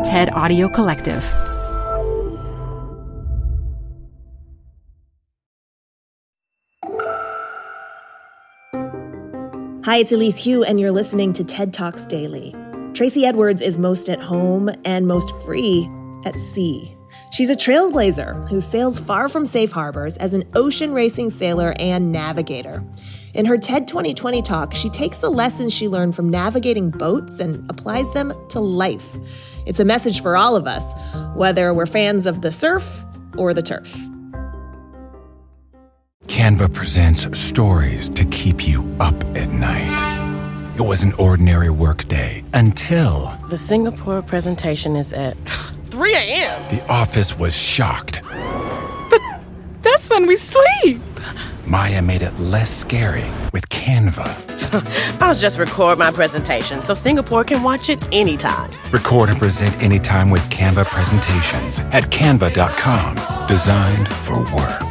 TED Audio Collective. Hi, it's Elise Hu, and you're listening to TED Talks Daily. Tracy Edwards is most at home and most free at sea. She's a trailblazer who sails far from safe harbors as an ocean racing sailor and navigator. In her TED 2020 talk, she takes the lessons she learned from navigating boats and applies them to life. It's a message for all of us, whether we're fans of the surf or the turf. Canva presents stories to keep you up at night. It was an ordinary workday until... The Singapore presentation is at 3 a.m. The office was shocked. But that's when we sleep. Maya made it less scary with Canva. I'll just record my presentation so Singapore can watch it anytime. Record and present anytime with Canva presentations at canva.com. Designed for work.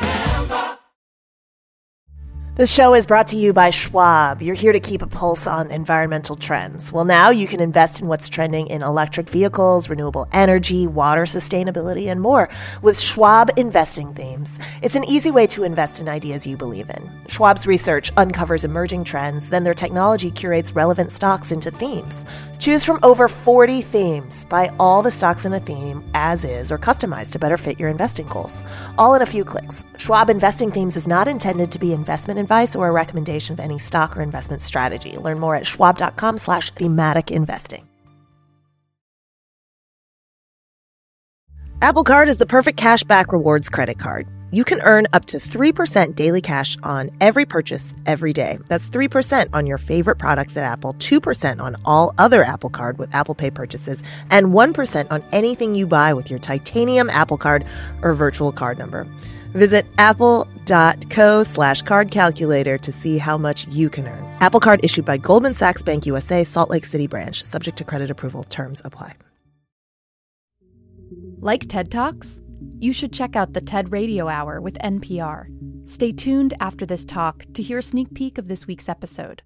This show is brought to you by Schwab. You're here to keep a pulse on environmental trends. Well, now you can invest in what's trending in electric vehicles, renewable energy, water sustainability, and more with Schwab Investing Themes. It's an easy way to invest in ideas you believe in. Schwab's research uncovers emerging trends, then their technology curates relevant stocks into themes. Choose from over 40 themes. Buy all the stocks in a theme as is or customized to better fit your investing goals. All in a few clicks. Schwab Investing Themes is not intended to be investment advice or a recommendation of any stock or investment strategy. Learn more at schwab.com/thematic investing. Apple Card is the perfect cashback rewards credit card. You can earn up to 3% daily cash on every purchase every day. That's 3% on your favorite products at Apple, 2% on all other Apple Card with Apple Pay purchases, and 1% on anything you buy with your titanium Apple Card or virtual card number. Visit apple.co/card calculator to see how much you can earn. Apple Card issued by Goldman Sachs Bank USA, Salt Lake City branch. Subject to credit approval. Terms apply. Like TED Talks? You should check out the TED Radio Hour with NPR. Stay tuned after this talk to hear a sneak peek of this week's episode.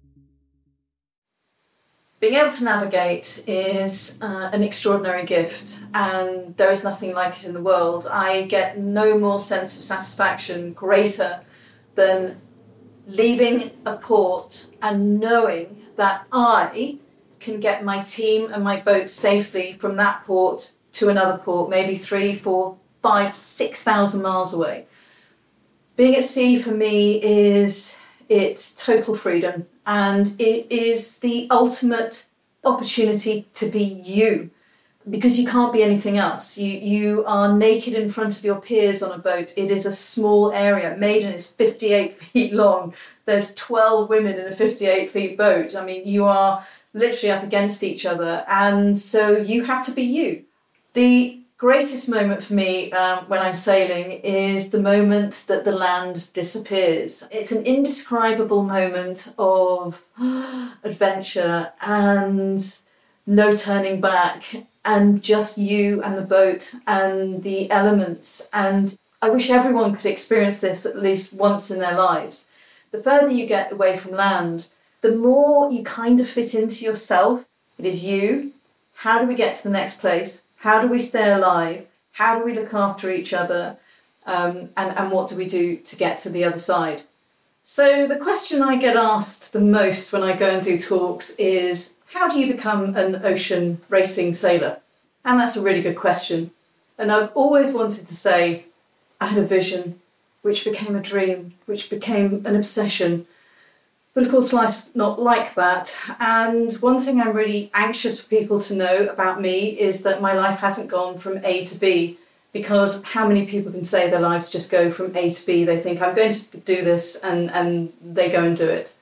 Being able to navigate is an extraordinary gift, and there is nothing like it in the world. I get no more sense of satisfaction greater than leaving a port and knowing that I can get my team and my boat safely from that port to another port, maybe 3, 4, 5, 6,000 miles away. Being at sea for me it's total freedom, and it is the ultimate opportunity to be you, because you can't be anything else. You are naked in front of your peers on a boat. It is a small area. Maiden is 58 feet long. There's 12 women in a 58 feet boat. I mean, you are literally up against each other, and so you have to be you. The greatest moment for me when I'm sailing is the moment that the land disappears. It's an indescribable moment of adventure and no turning back, and just you and the boat and the elements. And I wish everyone could experience this at least once in their lives. The further you get away from land, the more you kind of fit into yourself. It is you. How do we get to the next place? How do we stay alive? How do we look after each other? And what do we do to get to the other side? So the question I get asked the most when I go and do talks is, how do you become an ocean racing sailor? And that's a really good question. And I've always wanted to say, I had a vision, which became a dream, which became an obsession. But of course, life's not like that. And one thing I'm really anxious for people to know about me is that my life hasn't gone from A to B, because how many people can say their lives just go from A to B? They think, I'm going to do this, and they go and do it.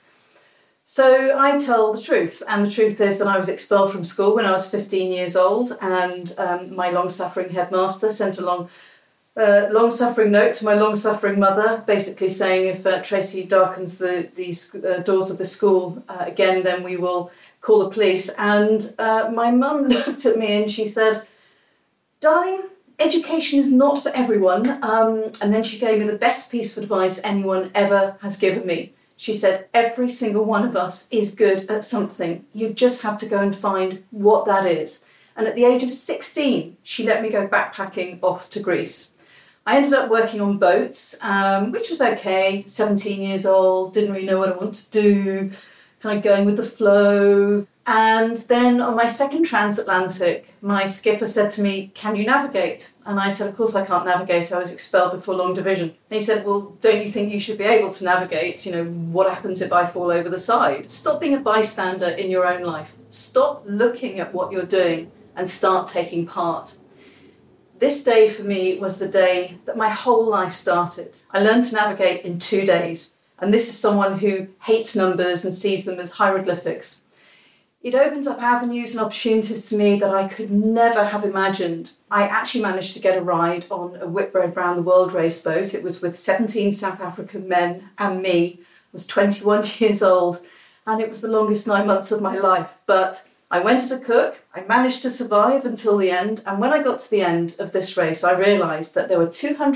So I tell the truth. And the truth is that I was expelled from school when I was 15 years old, and my long-suffering headmaster sent a long-suffering note to my long-suffering mother, basically saying, if Tracy darkens the doors of the school again, then we will call the police. And my mum looked at me and she said, darling, education is not for everyone. And then she gave me the best piece of advice anyone ever has given me. She said, every single one of us is good at something. You just have to go and find what that is. And at the age of 16, she let me go backpacking off to Greece. I ended up working on boats, which was okay. 17 years old, didn't really know what I wanted to do, kind of going with the flow. And then on my second transatlantic, my skipper said to me, "Can you navigate?" And I said, "Of course I can't navigate. I was expelled before long division." And he said, "Well, don't you think you should be able to navigate? You know, what happens if I fall over the side?" Stop being a bystander in your own life. Stop looking at what you're doing and start taking part. This day for me was the day that my whole life started. I learned to navigate in 2 days. And this is someone who hates numbers and sees them as hieroglyphics. It opened up avenues and opportunities to me that I could never have imagined. I actually managed to get a ride on a Whitbread Round the World race boat. It was with 17 South African men and me. I was 21 years old, and it was the longest 9 months of my life. But I went as a cook. I managed to survive until the end. And when I got to the end of this race, I realised that there were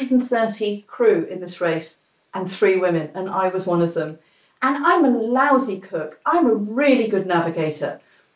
230 crew in this race and 3 women, and I was one of them. And I'm a lousy cook. I'm a really good navigator.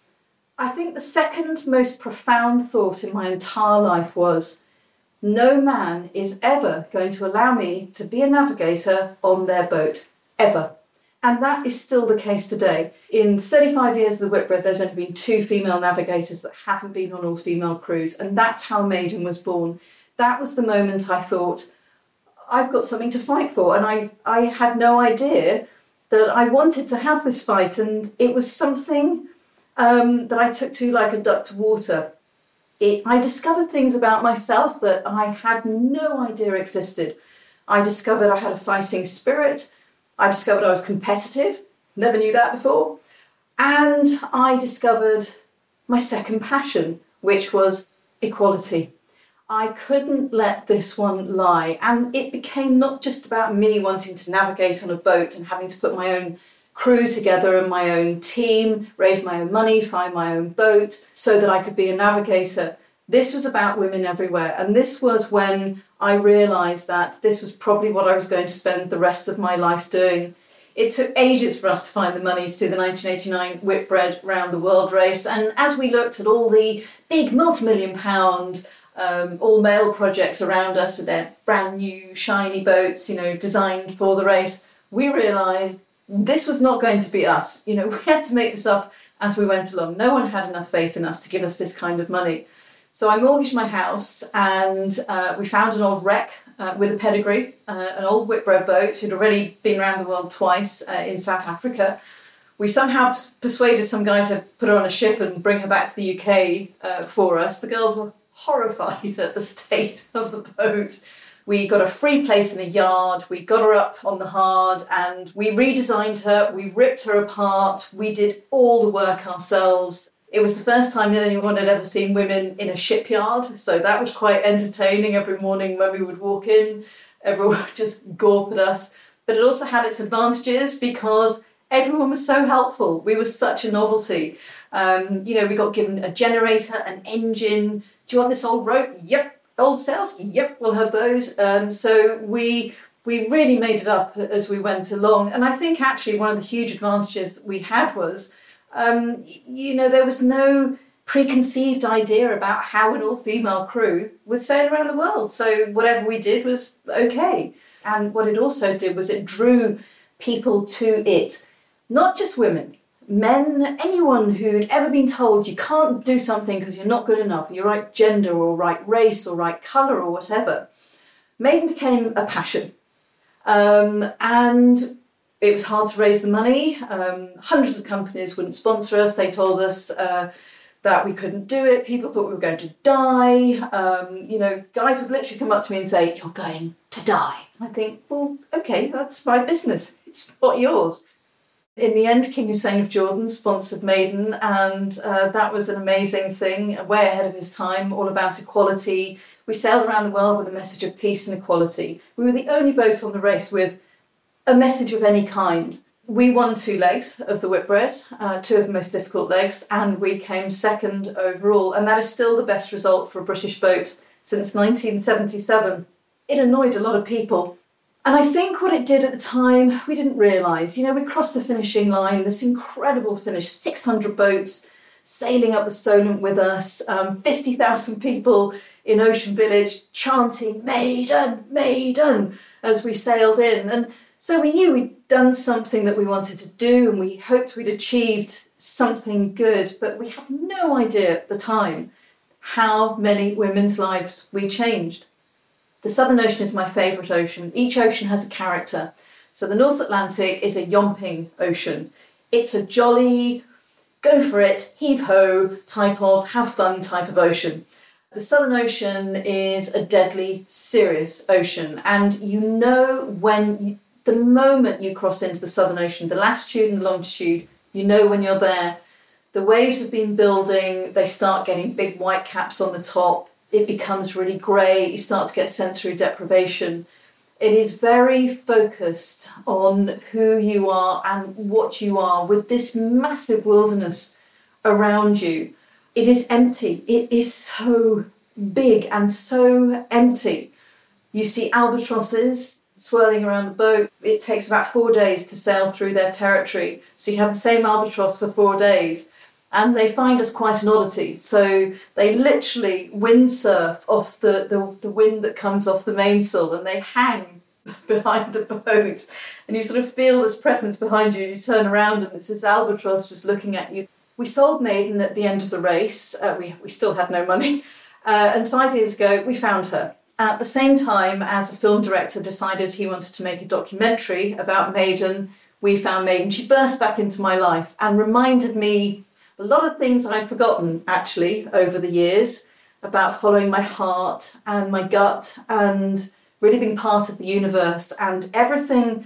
I think the second most profound thought in my entire life was, no man is ever going to allow me to be a navigator on their boat, ever. And that is still the case today. In 35 years of the Whitbread, there's only been 2 female navigators that haven't been on all-female crews, and that's how Maiden was born. That was the moment I thought, I've got something to fight for, and I had no idea that I wanted to have this fight, and it was something that I took to like a duck to water. I discovered things about myself that I had no idea existed. I discovered I had a fighting spirit. I discovered I was competitive. Never knew that before. And I discovered my second passion, which was equality. I couldn't let this one lie. And it became not just about me wanting to navigate on a boat and having to put my own crew together and my own team, raise my own money, find my own boat so that I could be a navigator. This was about women everywhere. And this was when I realised that this was probably what I was going to spend the rest of my life doing. It took ages for us to find the money to do the 1989 Whitbread Round the World race. And as we looked at all the big multi-million-pound all-male projects around us with their brand new shiny boats, designed for the race, we realised this was not going to be us. We had to make this up as we went along. No one had enough faith in us to give us this kind of money. So I mortgaged my house, and we found an old wreck with a pedigree, an old Whitbread boat who'd already been around the world twice in South Africa. We somehow persuaded some guy to put her on a ship and bring her back to the UK for us. The girls were horrified at the state of the boat. We got a free place in a yard, we got her up on the hard, and we redesigned her, we ripped her apart, we did all the work ourselves. It was the first time that anyone had ever seen women in a shipyard, so that was quite entertaining. Every morning when we would walk in, everyone would just gawp at us. But it also had its advantages because everyone was so helpful. We were such a novelty. We got given a generator, an engine. Do you want this old rope? Yep. Old sails? Yep, we'll have those. So we really made it up as we went along. And I think actually one of the huge advantages that we had was, there was no preconceived idea about how an all-female crew would sail around the world. So whatever we did was okay. And what it also did was it drew people to it. Not just women. Men, anyone who'd ever been told you can't do something because you're not good enough, you're right gender or right race or right colour or whatever. Maiden became a passion. And it was hard to raise the money. Hundreds of companies wouldn't sponsor us. They told us that we couldn't do it. People thought we were going to die. Guys would literally come up to me and say, "You're going to die." I think, well, okay, that's my business. It's not yours. In the end, King Hussein of Jordan sponsored Maiden, and that was an amazing thing, way ahead of his time, all about equality. We sailed around the world with a message of peace and equality. We were the only boat on the race with a message of any kind. We won 2 legs of the Whitbread, 2 of the most difficult legs, and we came second overall. And that is still the best result for a British boat since 1977. It annoyed a lot of people. And I think what it did at the time, we didn't realise. We crossed the finishing line, this incredible finish, 600 boats, sailing up the Solent with us, 50,000 people in Ocean Village chanting, "Maiden, Maiden," as we sailed in. And so we knew we'd done something that we wanted to do, and we hoped we'd achieved something good, but we had no idea at the time how many women's lives we changed. The Southern Ocean is my favourite ocean. Each ocean has a character. So the North Atlantic is a yomping ocean. It's a jolly, go for it, heave-ho type of, have fun type of ocean. The Southern Ocean is a deadly, serious ocean. And you know when, the moment you cross into the Southern Ocean, the latitude and longitude, you know when you're there. The waves have been building, they start getting big white caps on the top. It becomes really grey, you start to get sensory deprivation. It is very focused on who you are and what you are with this massive wilderness around you. It is empty. It is so big and so empty. You see albatrosses swirling around the boat. It takes about 4 days to sail through their territory. So you have the same albatross for 4 days. And they find us quite an oddity. So they literally windsurf off the wind that comes off the mainsail, and they hang behind the boat. And you sort of feel this presence behind you. You turn around and it's this albatross just looking at you. We sold Maiden at the end of the race. We still had no money. And 5 years ago, we found her. At the same time as a film director decided he wanted to make a documentary about Maiden, we found Maiden. She burst back into my life and reminded me a lot of things I'd forgotten, actually, over the years, about following my heart and my gut and really being part of the universe. And everything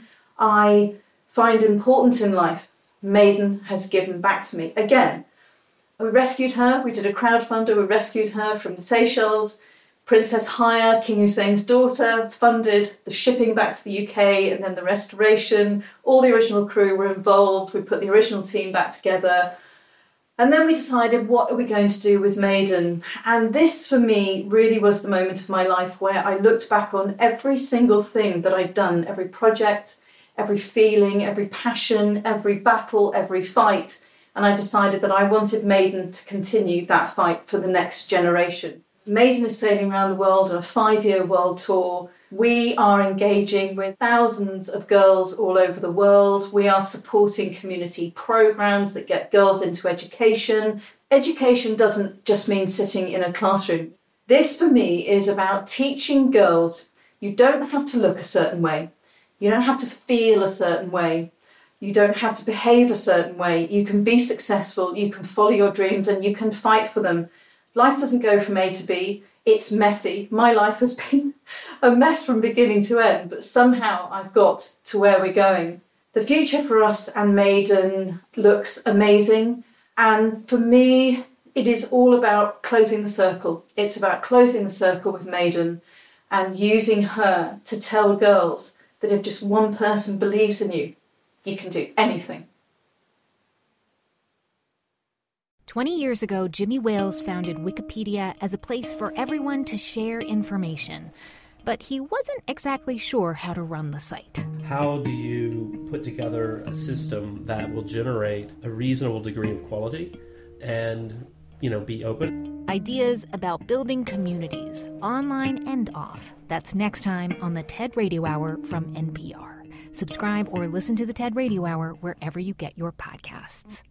I find important in life, Maiden has given back to me. Again, we rescued her. We did a crowdfunder. We rescued her from the Seychelles. Princess Haya, King Hussein's daughter, funded the shipping back to the UK and then the restoration. All the original crew were involved. We put the original team back together. And then we decided, what are we going to do with Maiden? And this, for me, really was the moment of my life where I looked back on every single thing that I'd done, every project, every feeling, every passion, every battle, every fight. And I decided that I wanted Maiden to continue that fight for the next generation. Maiden is sailing around the world on a 5-year world tour. We are engaging with thousands of girls all over the world. We are supporting community programs that get girls into education. Education doesn't just mean sitting in a classroom. This, for me, is about teaching girls you don't have to look a certain way. You don't have to feel a certain way. You don't have to behave a certain way. You can be successful, you can follow your dreams, and you can fight for them. Life doesn't go from A to B. It's messy. My life has been a mess from beginning to end, but somehow I've got to where we're going. The future for us and Maiden looks amazing. And for me, it is all about closing the circle. It's about closing the circle with Maiden and using her to tell girls that if just one person believes in you, you can do anything. 20 years ago, Jimmy Wales founded Wikipedia as a place for everyone to share information. But he wasn't exactly sure how to run the site. How do you put together a system that will generate a reasonable degree of quality and, be open? Ideas about building communities, online and off. That's next time on the TED Radio Hour from NPR. Subscribe or listen to the TED Radio Hour wherever you get your podcasts.